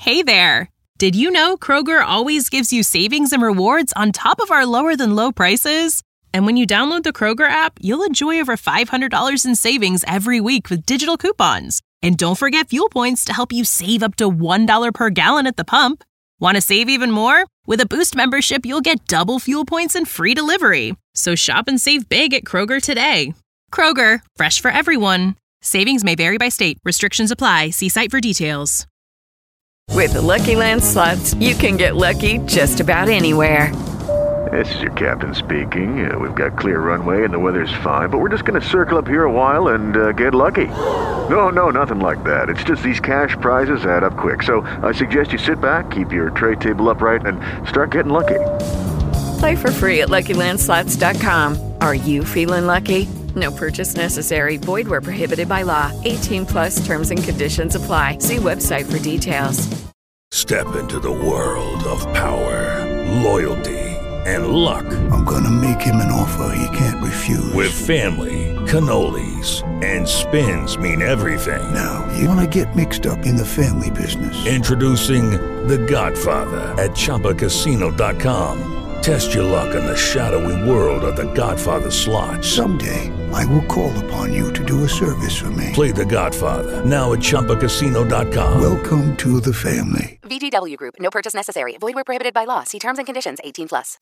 Hey there! Did you know Kroger always gives you savings and rewards on top of our lower-than-low prices? And when you download the Kroger app, you'll enjoy over $500 in savings every week with digital coupons. And don't forget fuel points to help you save up to $1 per gallon at the pump. Want to save even more? With a Boost membership, you'll get double fuel points and free delivery. So shop and save big at Kroger today. Kroger, fresh for everyone. Savings may vary by state. Restrictions apply. See site for details. With the Lucky Land Slots, you can get lucky just about anywhere. This is your captain speaking. We've got clear runway and the weather's fine, but we're just going to circle up here a while and get lucky. No, nothing like that. It's just these cash prizes add up quick. So I suggest you sit back, keep your tray table upright, and start getting lucky. Play for free at LuckyLandSlots.com. Are you feeling lucky? No purchase necessary. Void where prohibited by law. 18 plus terms and conditions apply. See website for details. Step into the world of power, loyalty, and luck. I'm gonna make him an offer he can't refuse. With family, cannolis, and spins mean everything. Now, you wanna get mixed up in the family business. Introducing The Godfather at ChumbaCasino.com. Test your luck in the shadowy world of The Godfather slot. Someday, I will call upon you to do a service for me. Play The Godfather, now at ChumbaCasino.com. Welcome to the family. VGW Group. No purchase necessary. Void where prohibited by law. See terms and conditions. 18 plus.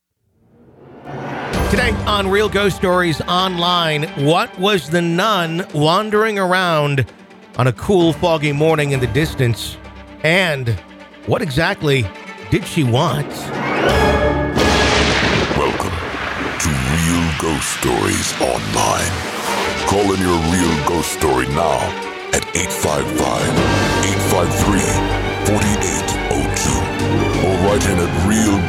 Today on Real Ghost Stories Online, what was the nun wandering around on a cool, foggy morning in the distance? And what exactly did she want? Welcome to Real Ghost Stories Online. Call in your real ghost story now at 855-853-4802 or write in at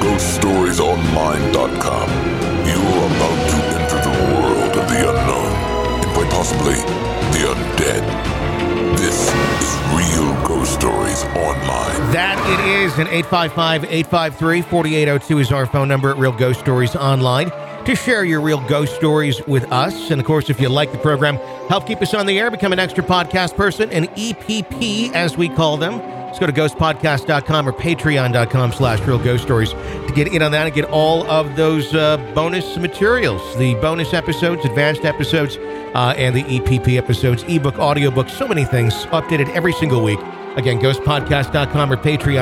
realghoststoriesonline.com. You are about to enter the world of the unknown and quite possibly the undead. This is Real Ghost Stories Online. That it is, and 855-853-4802 is our phone number at Real Ghost Stories Online to share your real ghost stories with us. And of course, if you like the program, help keep us on the air, become an extra podcast person, an EPP as we call them. Just go to ghostpodcast.com or patreon.com/Real Ghost Stories to get in on that and get all of those bonus materials, the bonus episodes, advanced episodes, and the EPP episodes, ebook, audiobook, so many things updated every single week. Again, ghostpodcast.com or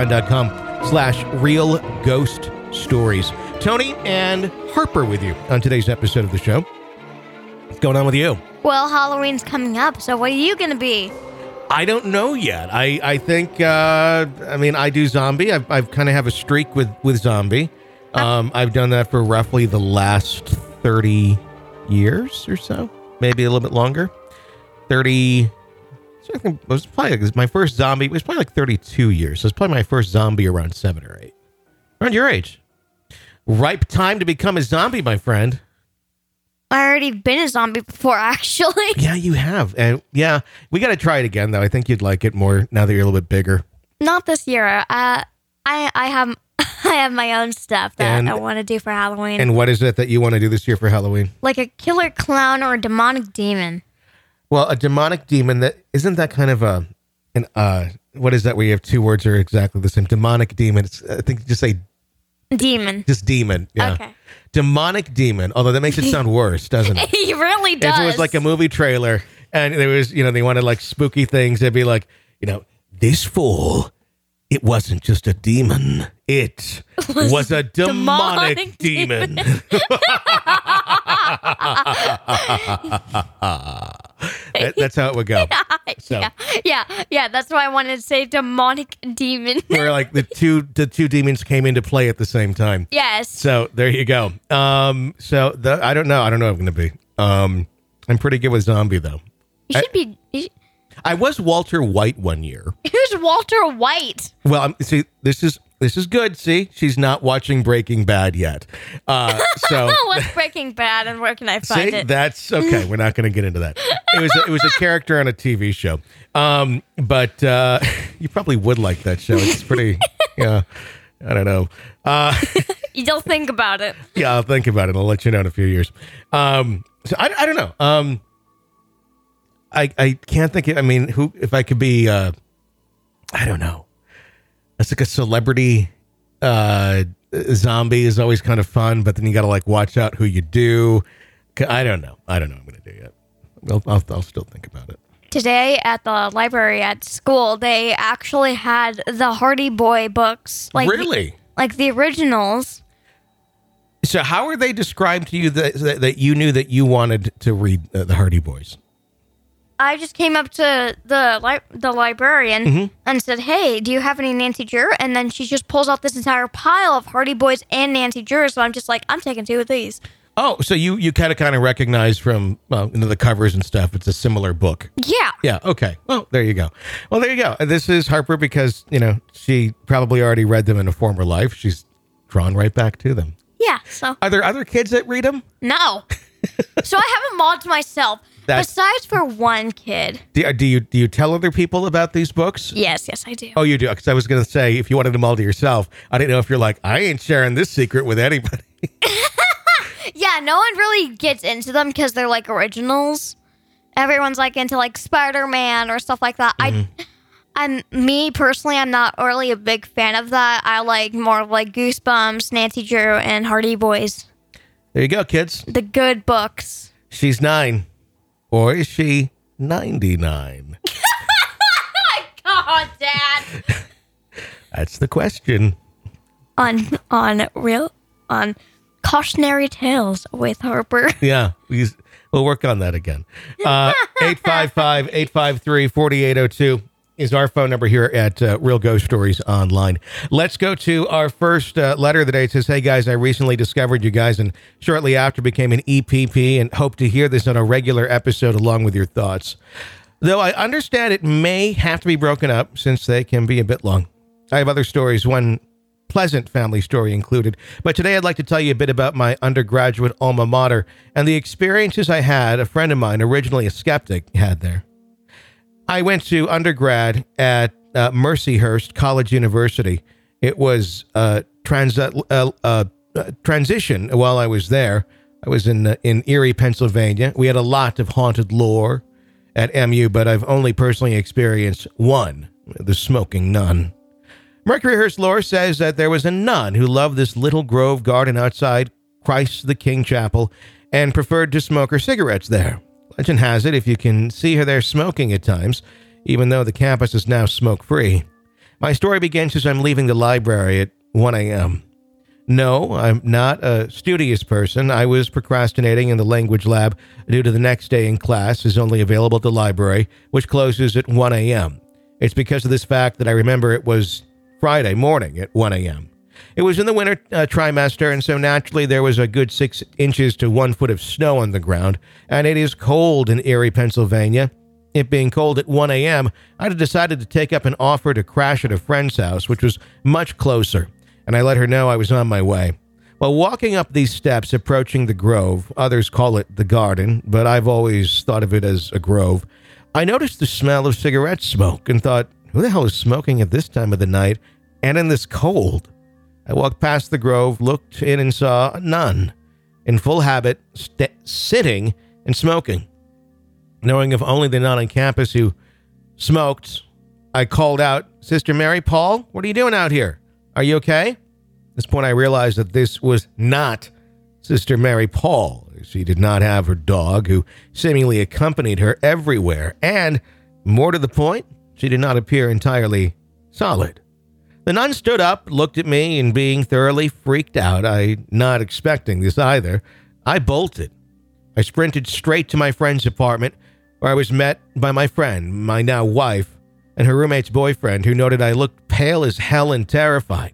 patreon.com/Real Ghost Stories. Tony and Harper with you on today's episode of the show. What's going on with you? Well, Halloween's coming up, so what are you going to be? I don't know yet. I think, I do zombie. I've kind of have a streak with zombie. I've done that for roughly the last 30 years or so. Maybe a little bit longer. 30... I think it was probably my first zombie. It was probably like 32 years. So it's probably my first zombie around 7 or 8. Around your age. Ripe time to become a zombie, my friend. I already been a zombie before, actually. Yeah, you have. And yeah, we got to try it again, though. I think you'd like it more now that you're a little bit bigger. Not this year. I have my own stuff that I want to do for Halloween. And what is it that you want to do this year for Halloween? Like a killer clown or a demonic demon. Well, a demonic demon, isn't that kind of what is that where you have two words that are exactly the same? Demonic demon. I think just say demon. Just demon. Yeah. Okay. Demonic demon. Although that makes it sound worse, doesn't it? It really does. If it was like a movie trailer and there was, they wanted like spooky things, it'd be like, this fall, it wasn't just a demon. It was a demonic demon. That's how it would go. Yeah. That's why I wanted to say demonic demon. Where like the two demons came into play at the same time. Yes. So there you go. I don't know. I don't know what I'm going to be. I'm pretty good with zombie though. You should be. I was Walter White one year. Who's Walter White? Well, see, this is good. See, she's not watching Breaking Bad yet. What's Breaking Bad, and where can I find it? That's okay. We're not going to get into that. It was a character on a TV show. But you probably would like that show. It's pretty. Yeah, I don't know. You'll think about it. Yeah, I'll think about it. I'll let you know in a few years. So I don't know. I can't think. If I could be, I don't know. guess like a celebrity zombie is always kind of fun, but then you got to like watch out who you do. I don't know what I'm going to do yet. I'll still think about it. Today at the library at school, they actually had the Hardy Boy books. Really? Like the originals. So how are they described to you that you knew that you wanted to read the Hardy Boys? I just came up to the librarian and said, "Hey, do you have any Nancy Drew?" And then she just pulls out this entire pile of Hardy Boys and Nancy Drew. So I'm just like, I'm taking 2 of these. Oh, so you kind of recognize from the covers and stuff. It's a similar book. Yeah. Yeah. Okay. Well, there you go. This is Harper because she probably already read them in a former life. She's drawn right back to them. Yeah. So are there other kids that read them? No. So I have them all to myself. Besides for one kid. Do you tell other people about these books? Yes, I do. Oh, you do? Because I was going to say, if you wanted them all to yourself, I didn't know if you're like, I ain't sharing this secret with anybody. Yeah, no one really gets into them because they're like originals. Everyone's like into like Spider-Man or stuff like that. Me personally, I'm not really a big fan of that. I like more like Goosebumps, Nancy Drew, and Hardy Boys. There you go, kids. The good books. She's 9. Or is she 99? Oh my God, Dad. That's the question. On Cautionary Tales with Harper. Yeah, we'll work on that again. 855-853-4802 is our phone number here at Real Ghost Stories Online. Let's go to our first letter of the day. It says, "Hey guys, I recently discovered you guys and shortly after became an EPP and hope to hear this on a regular episode along with your thoughts. Though I understand it may have to be broken up since they can be a bit long. I have other stories, one pleasant family story included. But today I'd like to tell you a bit about my undergraduate alma mater and the experiences I had, a friend of mine, originally a skeptic, had there. I went to undergrad at Mercyhurst College University. It was transition while I was there. I was in Erie, Pennsylvania. We had a lot of haunted lore at MU, but I've only personally experienced one, the smoking nun. Mercyhurst lore says that there was a nun who loved this little grove garden outside Christ the King Chapel and preferred to smoke her cigarettes there. Legend has it, if you can see her there smoking at times, even though the campus is now smoke-free. My story begins as I'm leaving the library at 1 a.m. No, I'm not a studious person. I was procrastinating in the language lab due to the next day in class is only available at the library, which closes at 1 a.m. It's because of this fact that I remember it was Friday morning at 1 a.m. It was in the winter trimester, and so naturally there was a good 6 inches to 1 foot of snow on the ground, and it is cold in Erie, Pennsylvania. It being cold at 1 a.m., I had decided to take up an offer to crash at a friend's house, which was much closer, and I let her know I was on my way. While walking up these steps approaching the grove, others call it the garden, but I've always thought of it as a grove, I noticed the smell of cigarette smoke and thought, who the hell is smoking at this time of the night and in this cold? I walked past the grove, looked in and saw a nun in full habit, sitting and smoking. Knowing of only the nun on campus who smoked, I called out, "Sister Mary Paul, what are you doing out here? Are you okay?" At this point, I realized that this was not Sister Mary Paul. She did not have her dog, who seemingly accompanied her everywhere. And, more to the point, she did not appear entirely solid. The nun stood up, looked at me, and being thoroughly freaked out, I not expecting this either, I bolted. I sprinted straight to my friend's apartment, where I was met by my friend, my now wife, and her roommate's boyfriend, who noted I looked pale as hell and terrified.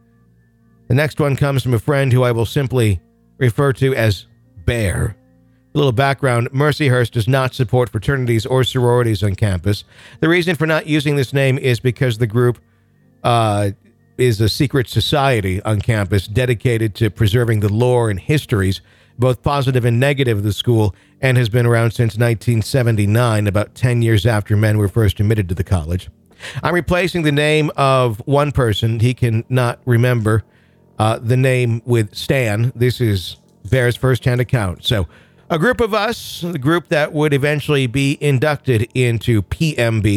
The next one comes from a friend who I will simply refer to as Bear. A little background, Mercyhurst does not support fraternities or sororities on campus. The reason for not using this name is because the group is a secret society on campus dedicated to preserving the lore and histories, both positive and negative, of the school, and has been around since 1979, about 10 years after men were first admitted to the college. I'm replacing the name of one person. He cannot remember the name with Stan. This is Bear's first-hand account. So a group of us, the group that would eventually be inducted into PMB,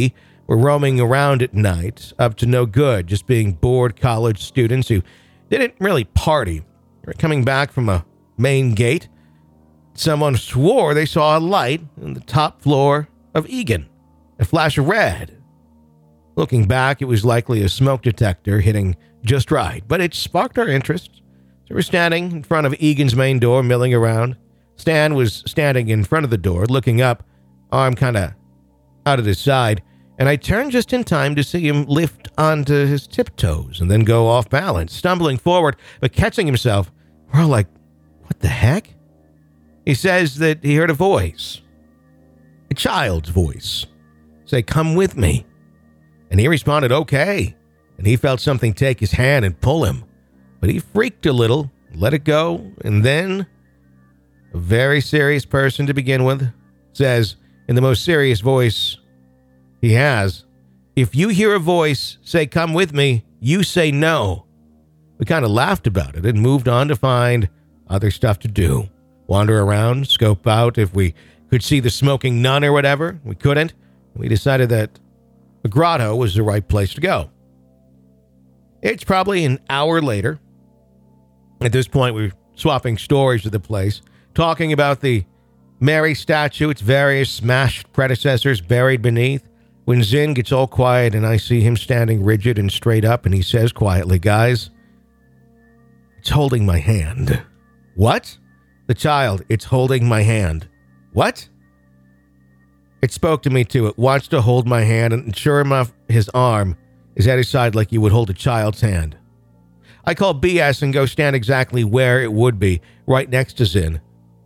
were roaming around at night, up to no good, just being bored college students who didn't really party. They were coming back from a main gate. Someone swore they saw a light on the top floor of Egan, a flash of red. Looking back, it was likely a smoke detector hitting just right, but it sparked our interest. So we're standing in front of Egan's main door, milling around. Stan was standing in front of the door, looking up, arm kind of out at his side, and I turned just in time to see him lift onto his tiptoes and then go off balance, stumbling forward, but catching himself. We're all like, what the heck? He says that he heard a voice, a child's voice, say, come with me. And he responded, okay. And he felt something take his hand and pull him. But he freaked a little, let it go, and then a very serious person to begin with says, in the most serious voice he has, if you hear a voice say, come with me, you say no. We kind of laughed about it and moved on to find other stuff to do. Wander around, scope out if we could see the smoking nun or whatever. We couldn't. We decided that the grotto was the right place to go. It's probably an hour later. At this point, we're swapping stories of the place, talking about the Mary statue, its various smashed predecessors buried beneath. When Zinn gets all quiet and I see him standing rigid and straight up, and he says quietly, guys, it's holding my hand. What? The child, it's holding my hand. What? It spoke to me too. It wants to hold my hand, and sure enough, his arm is at his side like you would hold a child's hand. I call BS and go stand exactly where it would be, right next to Zinn.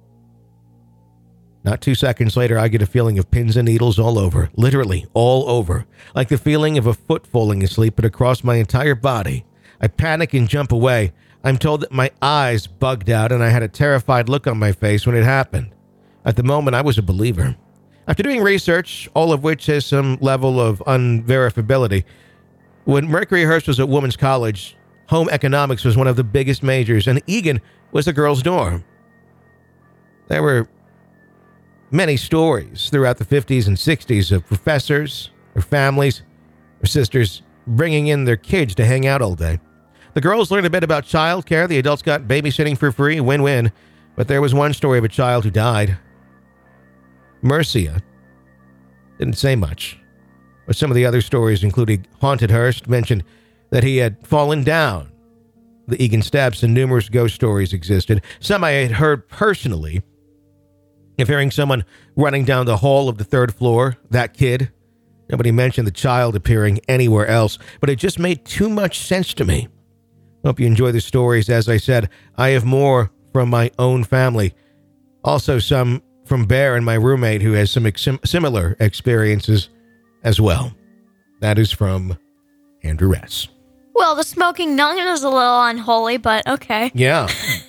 Not 2 seconds later, I get a feeling of pins and needles all over, literally all over, like the feeling of a foot falling asleep, but across my entire body. I panic and jump away. I'm told that my eyes bugged out and I had a terrified look on my face when it happened. At the moment, I was a believer. After doing research, all of which has some level of unverifiability, when Mercuryhurst was at women's college, home economics was one of the biggest majors, and Egan was a girls' dorm. There were many stories throughout the 50s and 60s of professors, or families, or sisters bringing in their kids to hang out all day. The girls learned a bit about childcare. The adults got babysitting for free, win-win. But there was one story of a child who died. Mercia didn't say much. But some of the other stories, including Haunted Hurst, mentioned that he had fallen down the Egan steps, and numerous ghost stories existed. Some I had heard personally, of hearing someone running down the hall of the third floor, that kid. Nobody mentioned the child appearing anywhere else, but it just made too much sense to me. Hope you enjoy the stories. As I said, I have more from my own family. Also some from Bear and my roommate, who has some similar experiences as well. That is from Andrew S. Well, the smoking nun is a little unholy, but okay. Yeah.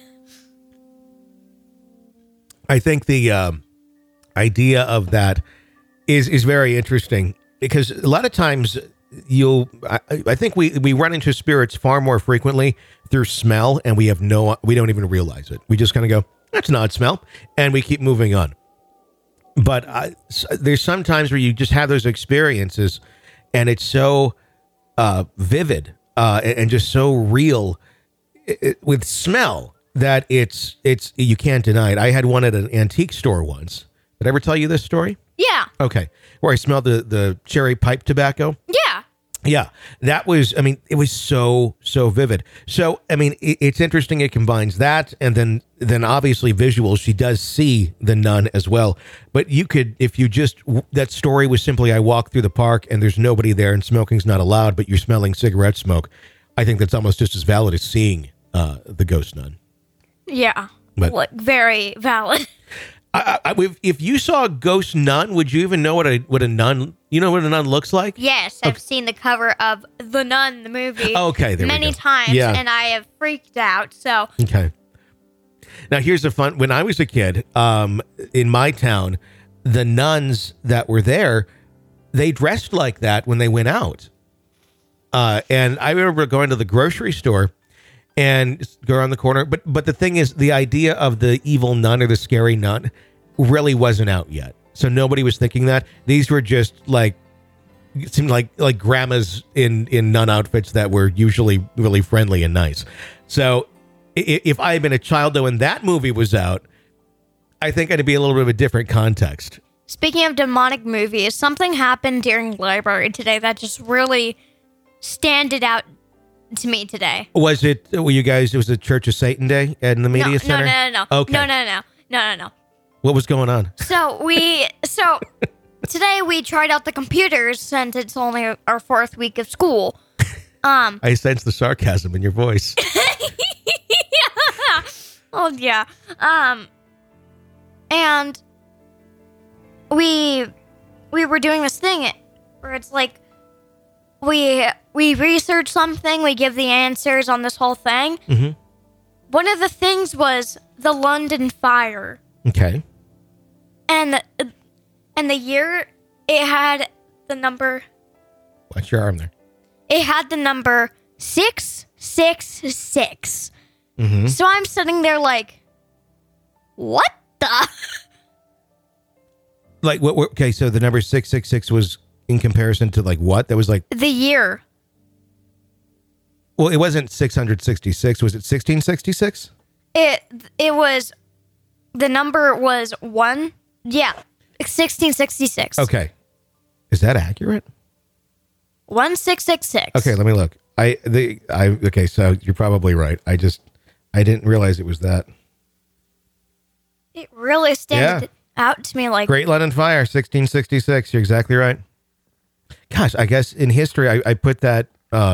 I think the idea of that is very interesting, because a lot of times I think we run into spirits far more frequently through smell, and we don't even realize it. We just kind of go, that's an odd smell, and we keep moving on. But there's some times where you just have those experiences, and it's so vivid and just so real with smell that it's you can't deny it. I had one at an antique store once. Did I ever tell you this story? Yeah. Okay. Where I smelled the cherry pipe tobacco. Yeah. Yeah. That was, it was so vivid. So, it's interesting. It combines that and then obviously visuals. She does see the nun as well. But you could, if you just, that story was simply, I walk through the park and there's nobody there and smoking's not allowed, but you're smelling cigarette smoke. I think that's almost just as valid as seeing the ghost nun. Yeah. But, very valid. If you saw a ghost nun, would you even know what a nun? You know what a nun looks like? Yes, I've seen the cover of The Nun, the movie. Okay, there many we go. times, yeah. And I have freaked out. So okay. Now here's the fun. When I was a kid, in my town, the nuns that were there, they dressed like that when they went out. And I remember going to the grocery store and go around the corner. But the thing is, the idea of the evil nun or the scary nun really wasn't out yet. So nobody was thinking that. These were just like it seemed like grandmas in nun outfits that were usually really friendly and nice. So if I had been a child, though, and that movie was out, I think it'd be a little bit of a different context. Speaking of demonic movies, something happened during library today that just really standed out to me today. Was it, it was a Church of Satan Day in the media center? No. Okay. No. What was going on? So today we tried out the computers since it's only our 4th week of school. I sense the sarcasm in your voice. Yeah. Oh yeah. And we were doing this thing where it's like we research something, we give the answers on this whole thing. Mm-hmm. One of the things was the London fire. Okay. And the year, it had the number... Watch your arm there. It had the number 666. Mm-hmm. So I'm sitting there like, what the... Like, what? Okay, so the number 666 was in comparison to, like, what? That was like... The year. Well, it wasn't 666. Was it 1666? It was... The number was 1... Yeah, 1666. Okay. Is that accurate? 1666. Okay, let me look. Okay, so you're probably right. I didn't realize it was that. It really stands out to me like... Great London Fire, 1666. You're exactly right. Gosh, I guess in history, I put that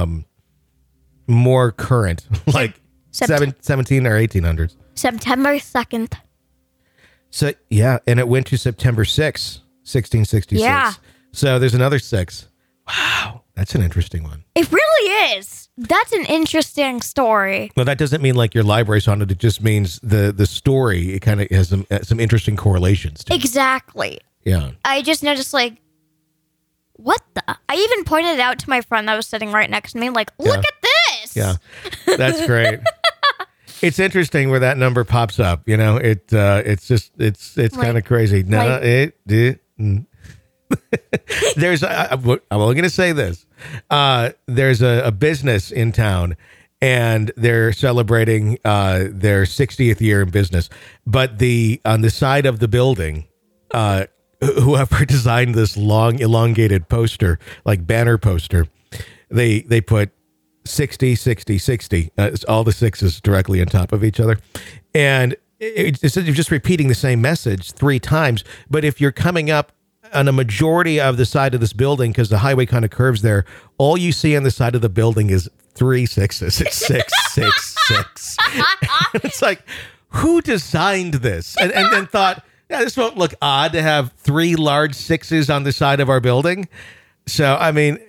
more current, like 17 or 1800s. September 2nd. So, yeah, and it went to September 6th, 1666. Yeah. So there's another 6. Wow, that's an interesting one. It really is. That's an interesting story. Well, that doesn't mean like your library's on it. It just means the story, it kind of has some interesting correlations to it. Exactly. Yeah. I just noticed like, what the? I even pointed it out to my friend that was sitting right next to me, like, look at this. Yeah, that's great. It's interesting where that number pops up. You know, it's like, kind of crazy. No, like, it didn't. There's, I'm only going to say this. There's a business in town, and they're celebrating their 60th year in business. But on the side of the building, whoever designed this long elongated poster, like banner poster, they put 60, 60, 60. All the 6s directly on top of each other. And it's just repeating the same message 3 times. But if you're coming up on a majority of the side of this building, because the highway kind of curves there, all you see on the side of the building is 3 6s. It's 6, 6, 6. It's like, who designed this? And then thought, yeah, this won't look odd to have 3 large 6s on the side of our building. So, I mean,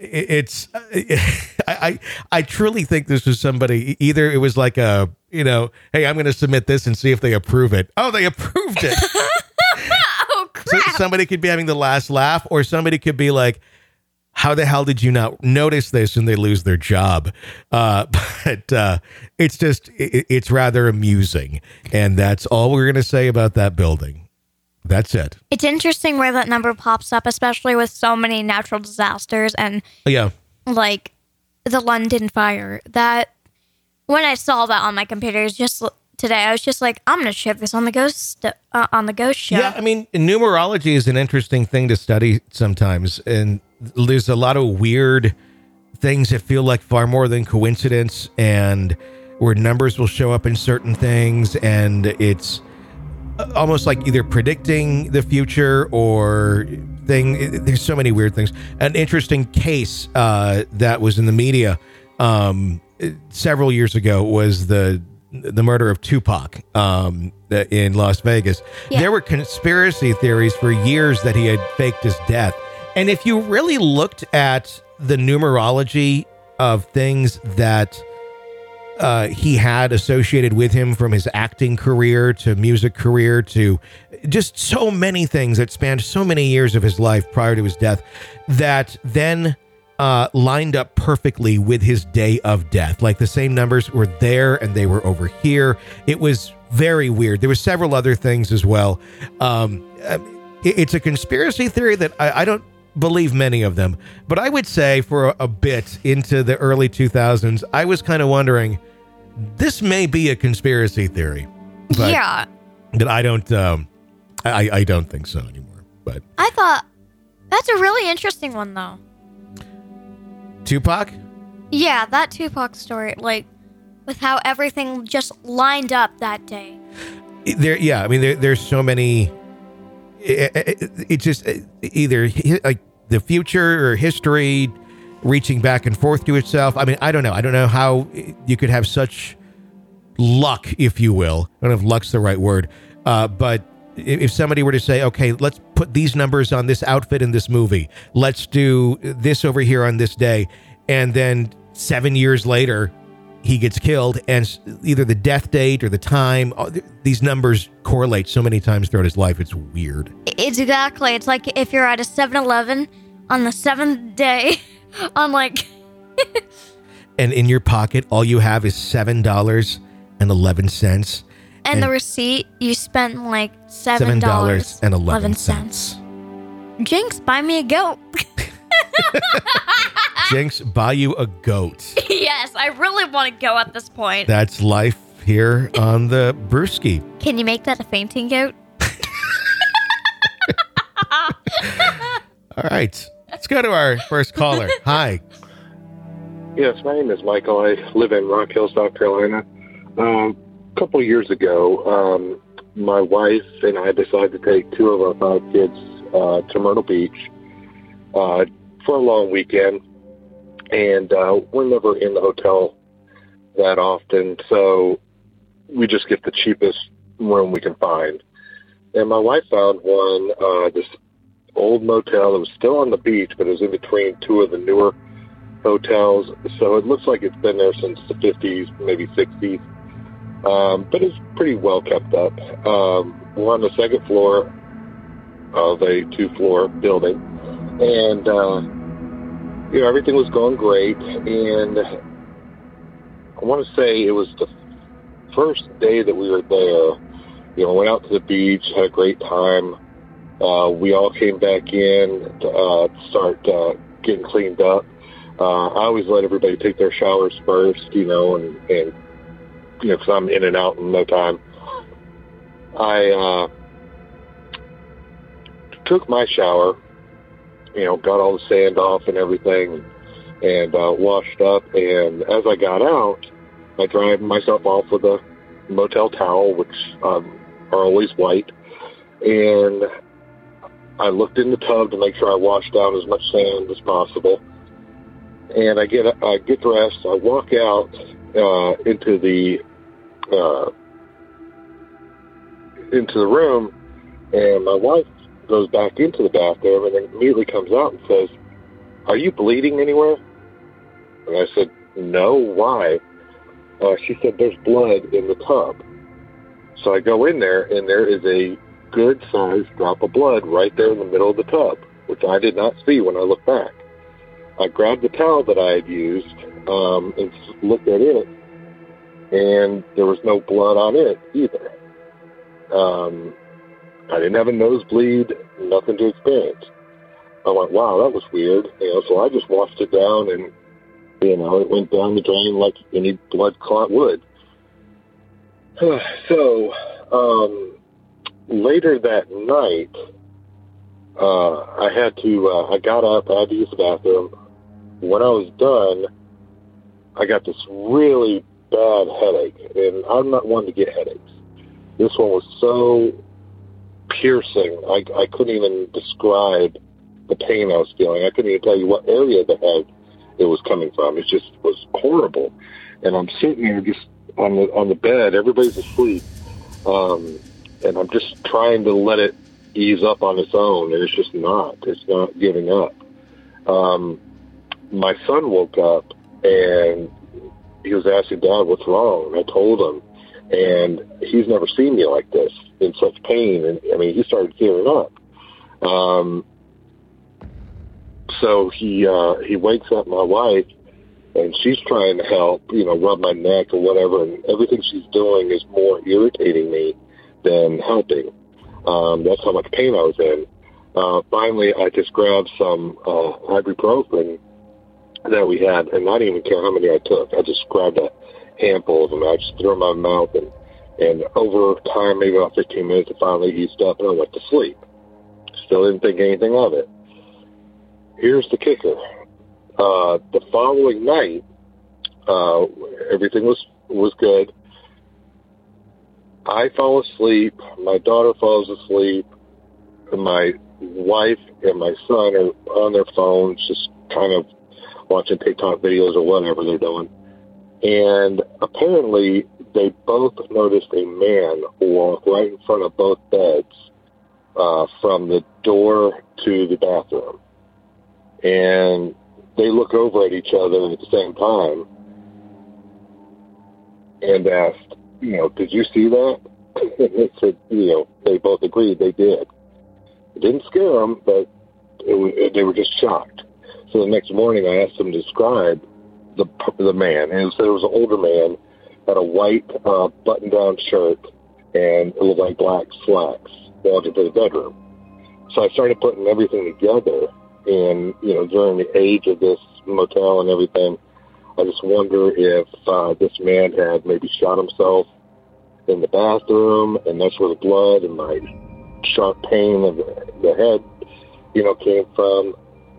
I truly think this was somebody, either it was like hey, I'm going to submit this and see if they approve it. Oh, they approved it. Oh, crap. So somebody could be having the last laugh, or somebody could be like, how the hell did you not notice this? And they lose their job. But it's rather amusing. And that's all we're going to say about that building. That's it. It's interesting where that number pops up, especially with so many natural disasters and like the London fire. That when I saw that on my computer just today, I was just like, I'm going to share this on the ghost show. Yeah, I mean, numerology is an interesting thing to study sometimes, and there's a lot of weird things that feel like far more than coincidence, and where numbers will show up in certain things, and it's almost like either predicting the future or there's so many weird things. An interesting case that was in the media several years ago was the murder of Tupac in Las Vegas. Yeah. There were conspiracy theories for years that he had faked his death. And if you really looked at the numerology of things that he had associated with him, from his acting career to music career to just so many things that spanned so many years of his life prior to his death, that then lined up perfectly with his day of death. Like the same numbers were there and they were over here. It was very weird. There were several other things as well. It's a conspiracy theory that I don't believe many of them, but I would say for a bit into the early 2000s, I was kind of wondering, this may be a conspiracy theory. But yeah. That I don't, I don't think so anymore. But I thought that's a really interesting one, though. Tupac? Yeah, that Tupac story, like, with how everything just lined up that day. There's so many. It's just either like the future or history reaching back and forth to itself. I mean, I don't know. I don't know how you could have such luck, if you will. I don't know if luck's the right word. But if somebody were to say, okay, let's put these numbers on this outfit in this movie. Let's do this over here on this day. And then 7 years later, he gets killed, and either the death date or the time, these numbers correlate so many times throughout his life. It's weird. It's exactly. It's like if you're at a 7-Eleven on the 7th day, I'm like... and in your pocket, all you have is $7.11. And the receipt, you spent like $7.11. Jinx, buy me a goat. Jinx, buy you a goat. Yes, I really want to go at this point. That's life here on the Brewski. Can you make that a fainting goat? All right. Let's go to our first caller. Hi. Yes, my name is Michael. I live in Rock Hill, South Carolina. A couple of years ago, my wife and I decided to take 2 of our 5 kids to Myrtle Beach for a long weekend. And we're never in the hotel that often, so we just get the cheapest room we can find. And my wife found one, this old motel that was still on the beach, but it was in between 2 of the newer hotels. So it looks like it's been there since the 50s, maybe 60s. But it's pretty well kept up. We're on the 2nd floor of a 2-floor building. And, everything was going great. And I want to say it was the first day that we were there. Went out to the beach, had a great time. We all came back in to start getting cleaned up. I always let everybody take their showers first, and because I'm in and out in no time. I took my shower, got all the sand off and everything, and washed up. And as I got out, I dried myself off with a motel towel, which are always white. And I looked in the tub to make sure I washed down as much sand as possible. And I get dressed. I walk out into the room, and my wife goes back into the bathroom and then immediately comes out and says, "Are you bleeding anywhere?" And I said, "No, why?" She said, "There's blood in the tub." So I go in there, and there is a good-sized drop of blood right there in the middle of the tub, which I did not see when I looked back. I grabbed the towel that I had used and looked at it, and there was no blood on it either. I didn't have a nosebleed, nothing to experience. I went, wow, that was weird. So I just washed it down, and, it went down the drain like any blood clot would. So, later that night, I got up, I had to use the bathroom. When I was done, I got this really bad headache, and I'm not one to get headaches. This one was so piercing, I couldn't even describe the pain I was feeling. I couldn't even tell you what area of the head it was coming from. It just was horrible. And I'm sitting there just on the bed, everybody's asleep, and I'm just trying to let it ease up on its own, and it's not giving up. My son woke up, and he was asking, "Dad, what's wrong?" And I told him, and he's never seen me like this, in such pain. And he started tearing up. So he wakes up my wife, and she's trying to help, rub my neck or whatever, and everything she's doing is more irritating me than helping. That's how much pain I was in. Finally, I just grabbed some ibuprofen that we had, and I didn't even care how many I took. I just grabbed a handful of them. I just threw them in my mouth, and over time, maybe about 15 minutes, it finally eased up, and I went to sleep. Still didn't think anything of it. Here's the kicker. The following night, everything was good. I fall asleep. My daughter falls asleep. And my wife and my son are on their phones, just kind of watching TikTok videos or whatever they're doing. And apparently, they both noticed a man walk right in front of both beds from the door to the bathroom. And they look over at each other at the same time and asked, did you see that? And they said, they both agreed they did. It didn't scare them, but they were just shocked. So the next morning, I asked them to describe the man, and it said it was an older man, had a white button-down shirt, and it looked like black slacks, walked into the bedroom. So I started putting everything together, and during the age of this motel and everything, I just wonder if this man had maybe shot himself in the bathroom, and that's where the blood and my sharp pain of the head, came from.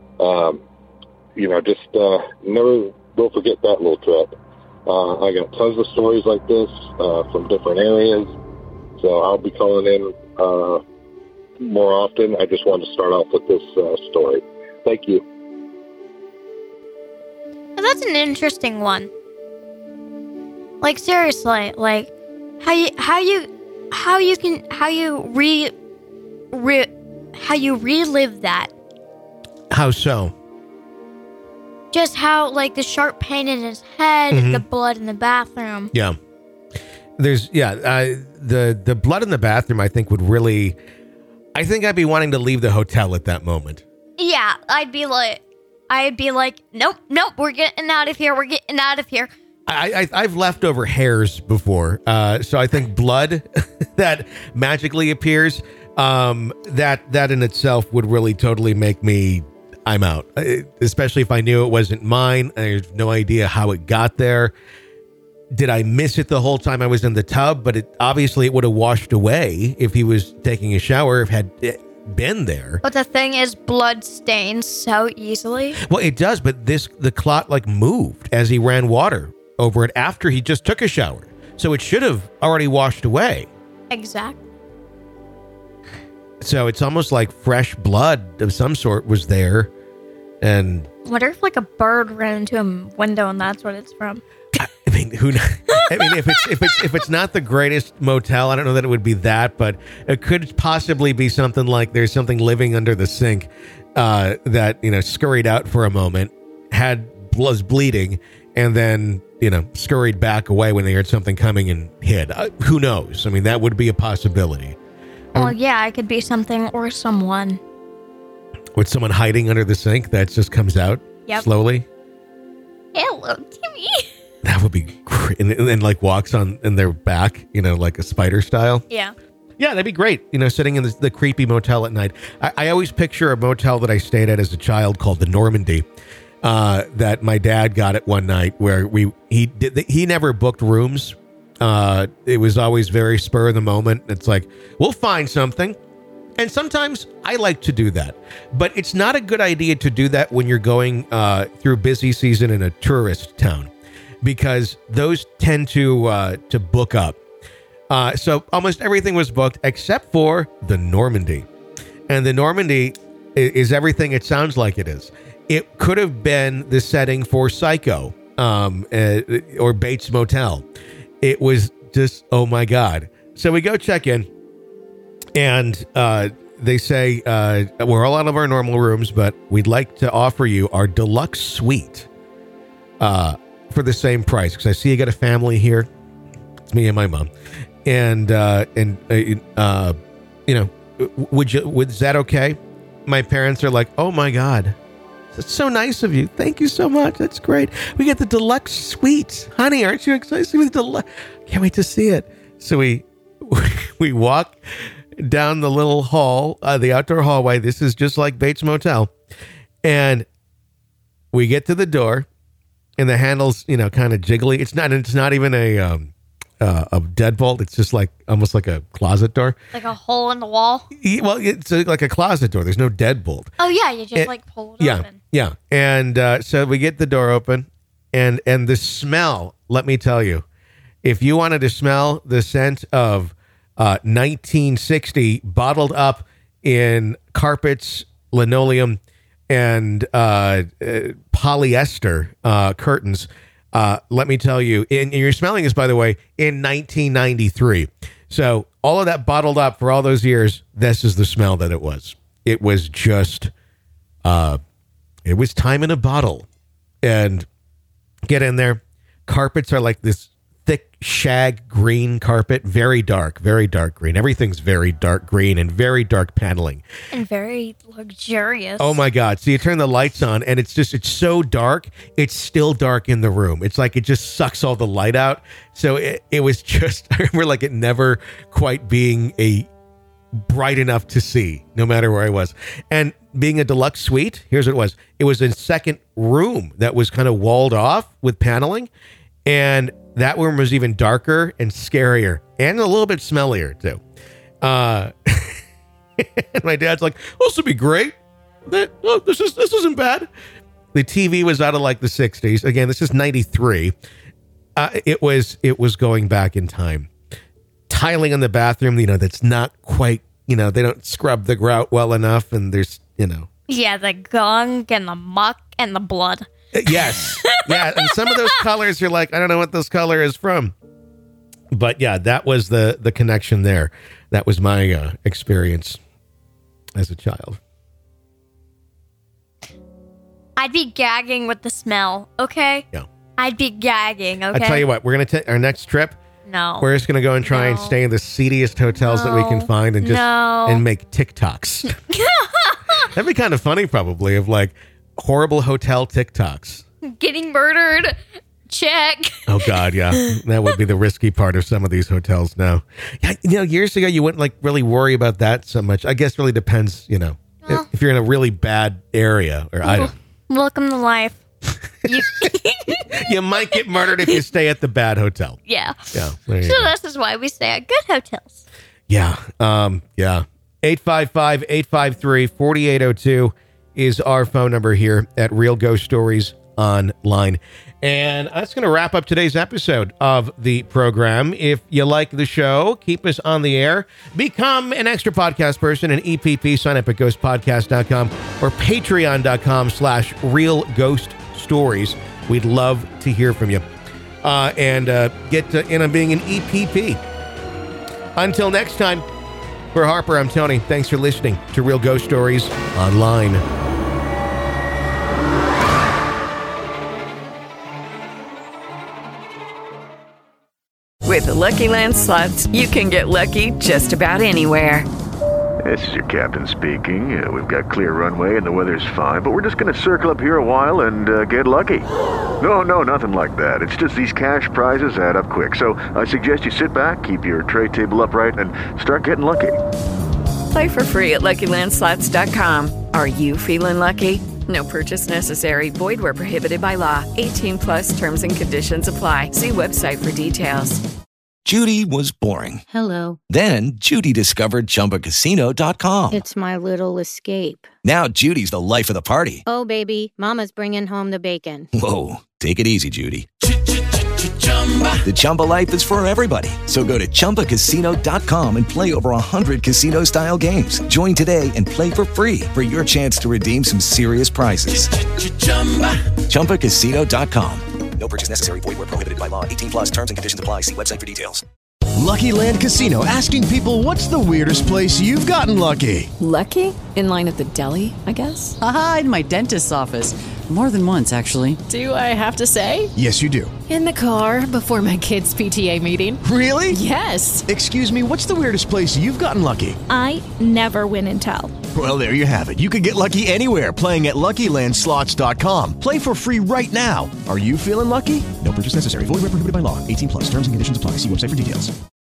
Never will forget that little trip. I got tons of stories like this from different areas, so I'll be calling in more often. I just wanted to start off with this story. Thank you. Well, that's an interesting one. Like, seriously, like how you relive that. How so? Just how, like, the sharp pain in his head, the blood in the bathroom. Yeah. The blood in the bathroom, I think I'd be wanting to leave the hotel at that moment. Yeah, I'd be like, nope, we're getting out of here. I've left over hairs before, so I think blood that magically appears, that in itself would really totally make me, I'm out. Especially if I knew it wasn't mine. I have no idea how it got there. Did I miss it the whole time I was in the tub? But obviously it would have washed away if he was taking a shower, if had been there. But the thing is, blood stains so easily. Well, it does, but the clot like moved as he ran water over it after he just took a shower. So it should have already washed away. Exactly. So it's almost like fresh blood of some sort was there. And wonder if like a bird ran into a window and that's what it's from. I mean, who knows? I mean, if it's not the greatest motel, I don't know that it would be that, but it could possibly be something like there's something living under the sink that scurried out for a moment, was bleeding, and then scurried back away when they heard something coming and hid. Who knows? I mean, that would be a possibility. Well, yeah, it could be something or someone. With someone hiding under the sink that just comes out slowly? Hello, Timmy. That would be great. And then like walks in their back, like a spider style. Yeah. Yeah, that'd be great. Sitting in the creepy motel at night. I always picture a motel that I stayed at as a child called the Normandy. That my dad got it one night where he never booked rooms. It was always very spur of the moment. It's like, we'll find something. And sometimes I like to do that, but it's not a good idea to do that when you're going through busy season in a tourist town, because those tend to book up. So almost everything was booked except for the Normandy, and the Normandy is everything it sounds like it is. It could have been the setting for Psycho or Bates Motel. It was just, oh my God. So we go check in. And they say, we're all out of our normal rooms, but we'd like to offer you our deluxe suite for the same price. Because I see you got a family here. It's me and my mom. And is that okay? My parents are like, oh my God, that's so nice of you. Thank you so much. That's great. We get the deluxe suite. Honey, aren't you excited to see the deluxe? Can't wait to see it. So we walk down the little hall, the outdoor hallway. This is just like Bates Motel. And we get to the door, and the handle's, kind of jiggly. It's not even a deadbolt. It's just like almost like a closet door. Like a hole in the wall? Well, it's like a closet door. There's no deadbolt. Oh, yeah. You just pull it open. Yeah. And so we get the door open, and the smell, let me tell you, if you wanted to smell the scent of 1960 bottled up in carpets, linoleum, and polyester curtains, let me tell you, and you're smelling this, by the way, in 1993. So all of that bottled up for all those years, this is the smell that it was. It was just, it was time in a bottle. And get in there. Carpets are like this thick shag green carpet, very dark green. Everything's very dark green and very dark paneling. And very luxurious. Oh my God. So you turn the lights on and it's so dark. It's still dark in the room. It's like it just sucks all the light out. So it was just, I remember like it never quite being bright enough to see, no matter where I was. And being a deluxe suite, here's what it was. It was a second room that was kind of walled off with paneling. And that room was even darker and scarier and a little bit smellier too. And my dad's like, "Oh, this will be great. This isn't bad." The TV was out of like the 60s. Again, this is 93. It was going back in time. Tiling in the bathroom, that's not quite, they don't scrub the grout well enough, and there's, Yeah, the gunk and the muck and the blood. Yes. Yeah. And some of those colors, you're like, I don't know what this color is from. But yeah, that was the connection there. That was my experience as a child. I'd be gagging with the smell, okay? Yeah. I'd be gagging, okay? I'll tell you what, we're going to take our next trip. No. We're just going to go and try and stay in the seediest hotels that we can find and just and make TikToks. That'd be kind of funny, probably, of like horrible hotel TikToks. Getting murdered. Check. Oh, God, yeah. That would be the risky part of some of these hotels now. Yeah, years ago, you wouldn't like really worry about that so much. I guess it really depends, if you're in a really bad area. Or I don't. Welcome to life. You might get murdered if you stay at the bad hotel. Yeah. Yeah. So this is why we stay at good hotels. Yeah. Yeah. 855-853-4802 is our phone number here at Real Ghost Stories Online. And that's going to wrap up today's episode of the program. If you like the show, keep us on the air. Become an extra podcast person, an EPP. Sign up at ghostpodcast.com or patreon.com/Real Ghost Stories. We'd love to hear from you. And get in on being an EPP. Until next time, for Harper, I'm Tony. Thanks for listening to Real Ghost Stories Online. With the Lucky Land Slots, you can get lucky just about anywhere. This is your captain speaking. We've got clear runway and the weather's fine, but we're just going to circle up here a while and get lucky. No, nothing like that. It's just these cash prizes add up quick. So I suggest you sit back, keep your tray table upright, and start getting lucky. Play for free at LuckyLandSlots.com. Are you feeling lucky? No purchase necessary. Void where prohibited by law. 18+ terms and conditions apply. See website for details. Judy was boring. Hello. Then Judy discovered ChumbaCasino.com. It's my little escape. Now Judy's the life of the party. Oh, baby, mama's bringing home the bacon. Whoa, take it easy, Judy. The Chumba life is for everybody. So go to ChumbaCasino.com and play over 100 casino-style games. Join today and play for free for your chance to redeem some serious prizes. ChumbaCasino.com. No purchase necessary. Void where prohibited by law. 18+ terms and conditions apply. See website for details. Lucky Land Casino, asking people, what's the weirdest place you've gotten lucky? Lucky? In line at the deli, I guess? Aha, in my dentist's office. More than once, actually. Do I have to say? Yes, you do. In the car before my kids' PTA meeting. Really? Yes. Excuse me, what's the weirdest place you've gotten lucky? I never win and tell. Well, there you have it. You can get lucky anywhere, playing at LuckyLandSlots.com. Play for free right now. Are you feeling lucky? No purchase necessary. Void where prohibited by law. 18+ terms and conditions apply. See website for details.